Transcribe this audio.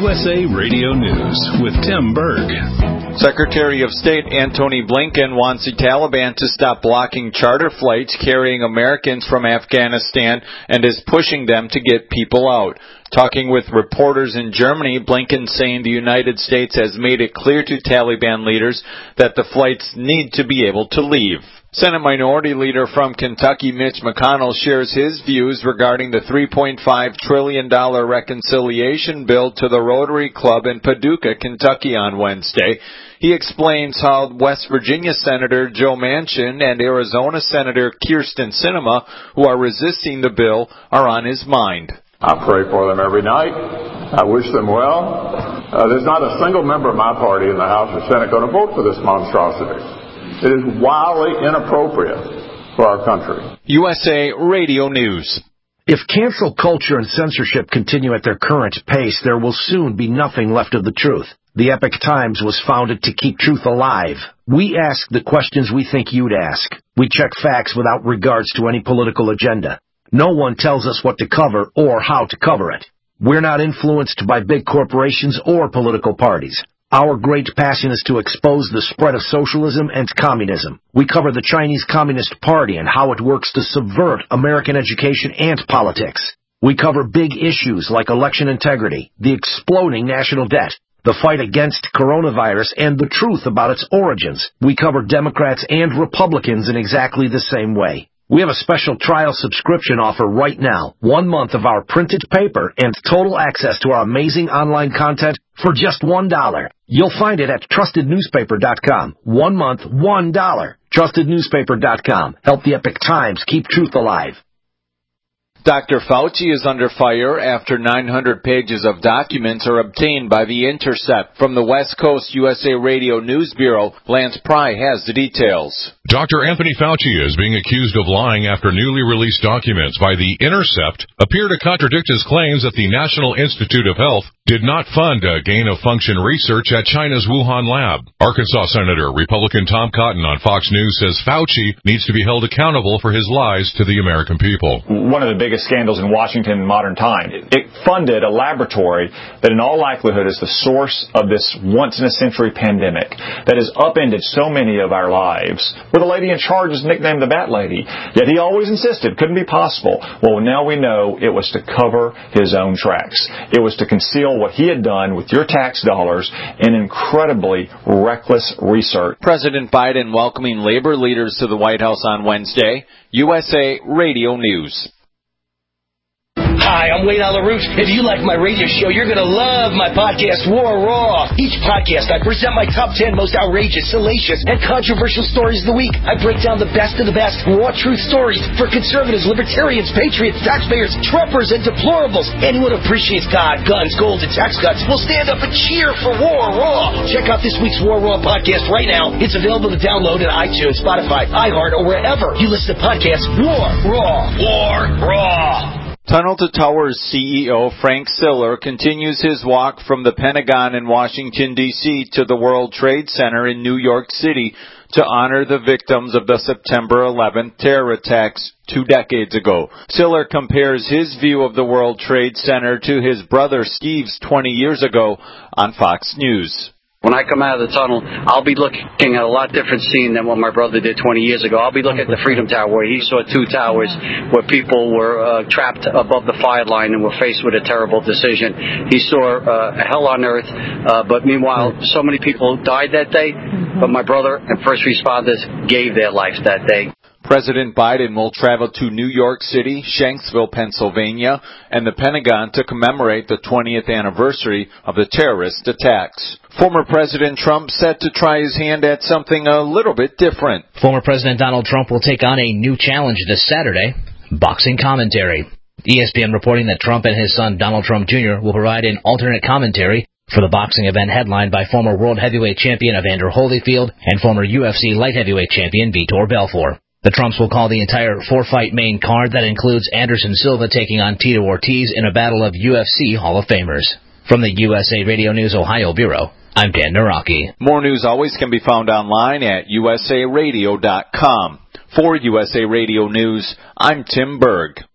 USA Radio News with Tim Berg. Secretary of State Antony Blinken wants the Taliban to stop blocking charter flights carrying Americans from Afghanistan and is pushing them to get people out. Talking with reporters in Germany, Blinken saying the United States has made it clear to Taliban leaders that the flights need to be able to leave. Senate Minority Leader from Kentucky, Mitch McConnell, shares his views regarding the $3.5 trillion reconciliation bill to the Rotary Club in Paducah, Kentucky on Wednesday. He explains how West Virginia Senator Joe Manchin and Arizona Senator Kyrsten Sinema, who are resisting the bill, are on his mind. I pray for them every night. I wish them well. There's not a single member of my party in the House or Senate going to vote for this monstrosity. It is wildly inappropriate for our country. USA Radio News. If cancel culture and censorship continue at their current pace, there will soon be nothing left of the truth. The Epoch Times was founded to keep truth alive. We ask the questions we think you'd ask. We check facts without regards to any political agenda. No one tells us what to cover or how to cover it. We're not influenced by big corporations or political parties. Our great passion is to expose the spread of socialism and communism. We cover the Chinese Communist Party and how it works to subvert American education and politics. We cover big issues like election integrity, the exploding national debt, the fight against coronavirus, and the truth about its origins. We cover Democrats and Republicans in exactly the same way. We have a special trial subscription offer right now. 1 month of our printed paper and total access to our amazing online content for just $1. You'll find it at trustednewspaper.com. 1 month, $1. Trustednewspaper.com. Help the Epoch Times keep truth alive. Dr. Fauci is under fire after 900 pages of documents are obtained by The Intercept. From the West Coast USA Radio News Bureau, Lance Pry has the details. Dr. Anthony Fauci is being accused of lying after newly released documents by The Intercept appear to contradict his claims that the National Institute of Health did not fund gain-of-function research at China's Wuhan lab. Arkansas Senator Republican Tom Cotton on Fox News says Fauci needs to be held accountable for his lies to the American people. One of the biggest scandals in Washington in modern time. It funded a laboratory that in all likelihood is the source of this once-in-a-century pandemic that has upended so many of our lives, where the lady in charge is nicknamed the Bat Lady. Yet he always insisted it couldn't be possible. Well, now we know it was to cover his own tracks. It was to conceal what he had done with your tax dollars in incredibly reckless research. President Biden welcoming labor leaders to the White House on Wednesday. USA Radio News. Hi, I'm Wayne LaRouche. If you like my radio show, you're going to love my podcast, War Raw. Each podcast, I present my top 10 most outrageous, salacious, and controversial stories of the week. I break down the best of the best, raw truth stories for conservatives, libertarians, patriots, taxpayers, Trumpers, and deplorables. Anyone who appreciates God, guns, gold, and tax cuts will stand up and cheer for War Raw. Check out this week's War Raw podcast right now. It's available to download at iTunes, Spotify, iHeart, or wherever you listen to podcasts. War Raw. War Raw. Tunnel to Towers CEO Frank Siller continues his walk from the Pentagon in Washington, D.C. to the World Trade Center in New York City to honor the victims of the September 11th terror attacks 2 decades ago. Siller compares his view of the World Trade Center to his brother Steve's 20 years ago on Fox News. When I come out of the tunnel, I'll be looking at a lot different scene than what my brother did 20 years ago. I'll be looking at the Freedom Tower, where he saw 2 towers where people were trapped above the fire line and were faced with a terrible decision. He saw a hell on earth, but meanwhile, so many people died that day, but my brother and first responders gave their life that day. President Biden will travel to New York City, Shanksville, Pennsylvania, and the Pentagon to commemorate the 20th anniversary of the terrorist attacks. Former President Trump set to try his hand at something a little bit different. Former President Donald Trump will take on a new challenge this Saturday, boxing commentary. ESPN reporting that Trump and his son Donald Trump Jr. will provide an alternate commentary for the boxing event headlined by former world heavyweight champion Evander Holyfield and former UFC light heavyweight champion Vitor Belfort. The Trumps will call the entire 4-fight main card that includes Anderson Silva taking on Tito Ortiz in a battle of UFC Hall of Famers. From the USA Radio News Ohio Bureau, I'm Dan Naraki. More news always can be found online at usaradio.com. For USA Radio News, I'm Tim Berg.